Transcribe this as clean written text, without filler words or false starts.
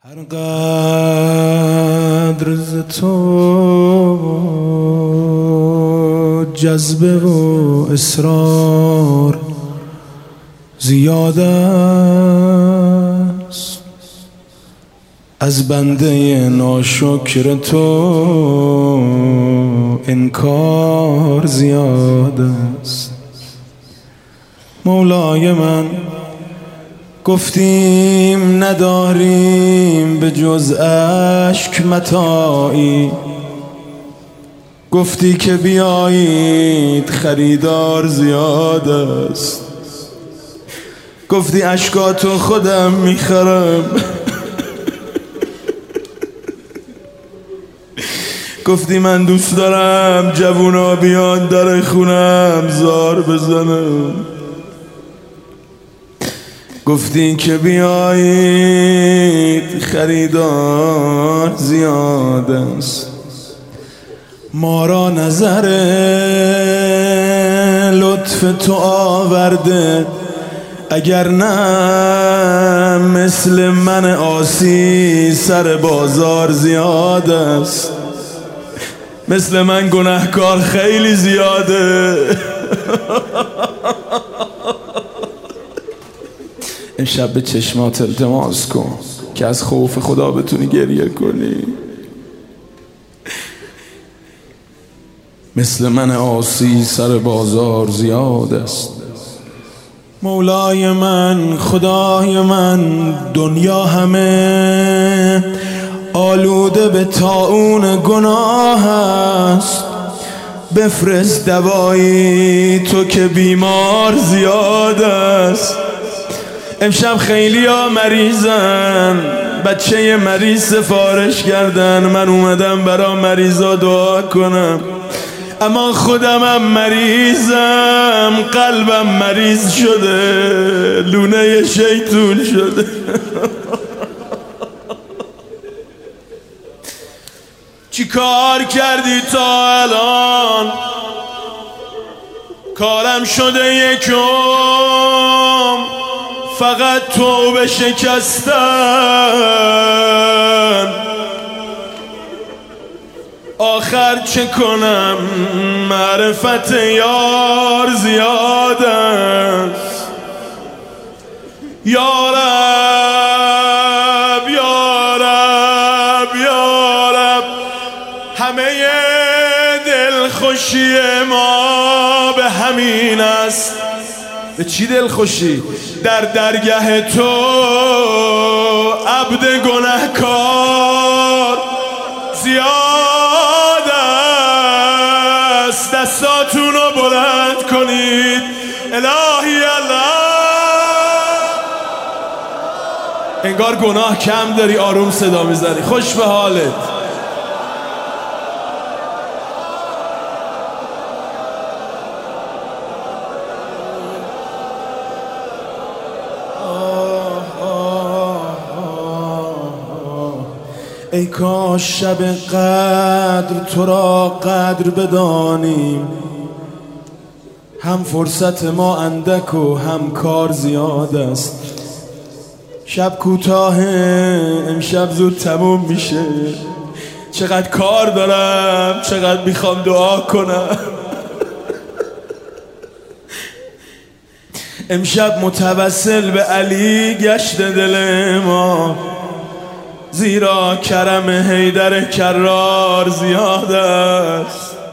هر قدر ز تو جذبه و اصرار زیاد است، از بنده ناشکر تو انکار زیاد است. مولای من گفتیم نداریم به جز اشک متاعی، گفتی که بیایید خریدار زیاد است، گفتی اشکاتو خودم میخرم گفتی من دوست دارم جوونا بیان در خونم زار بزنم، گفتی که بیایید خریدار زیاد است. ما را نظر لطف تو آورده، اگر نه مثل من عاصی سر بازار زیاد است. مثل من گناهکار خیلی زیاده امشب به چشمات التماس کن که از خوف خدا بتونی گریه کنی. مثل من عاصی سر بازار زیاد است. مولای من، خدای من، دنیا همه آلوده به طاعون گناه است، بفرست دوایی تو که بیمار زیاد است. امشب خیلی ها مریضن، بچه مریض سفارش کردن، من اومدم برا مریضا دعا کنم، اما خودمم مریضم، قلبم مریض شده، لونه شیطون شده چی کار کردی تا الان؟ کارم شده یکم، فقط توبه شکستن. آخر چه کنم؟ معرفت یار زیاد است. یا رب یا رب یا رب، همه دلخوشی ما به همین است. به چی دلخوشی؟ در درگه تو عبد گناهکار زیاد است. دستاتونو بلند کنید، الهی الله. انگار گناه کم داری، آروم صدا میزنی، خوش به حالت. ای کاش شب قدر تو را قدر بدانیم، هم فرصت ما اندک و هم کار زیاد است. شب کوتاه، امشب زود تموم میشه، چقدر کار دارم، چقدر میخوام دعا کنم. امشب متوسل به علی گشت دل ما، زیرا کرم حیدر کرار زیاد است.